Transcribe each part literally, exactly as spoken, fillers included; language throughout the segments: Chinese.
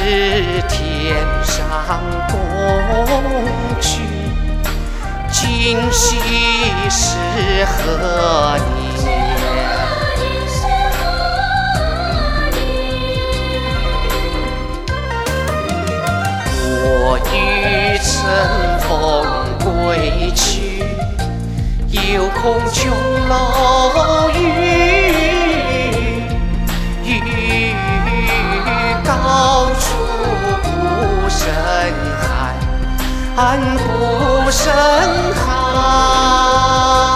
天上宫去，今夕是何年？我欲乘风归去，又恐琼楼玉宇，高处不胜寒，不胜寒。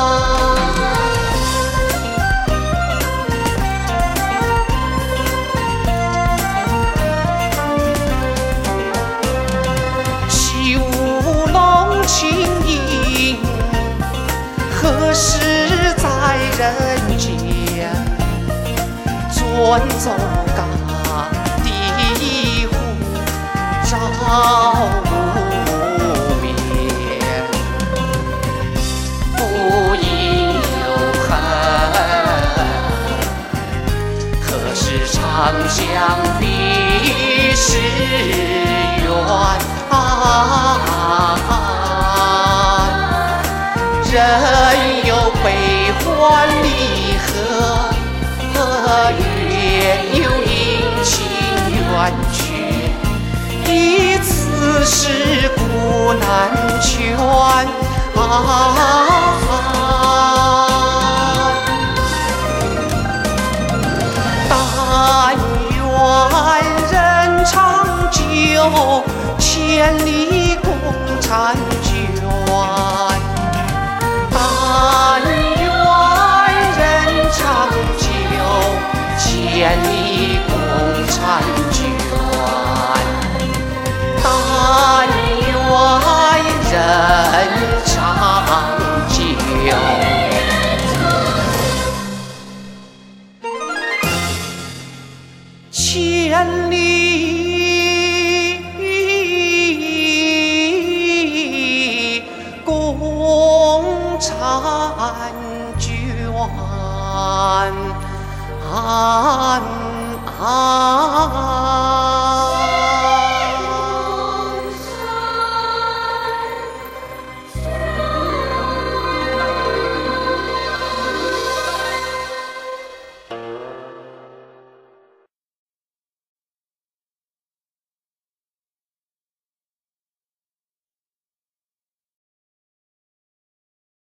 起舞龙琴音，何时在人间？转奏嘎地虎，照无眠。不应有恨，何时长相比是缘？人有悲欢离合，月有阴晴圆缺，一此事古难全啊！但愿人长久，千里共婵娟。但愿人长久，千里共婵娟。但愿人长久。千里共婵娟。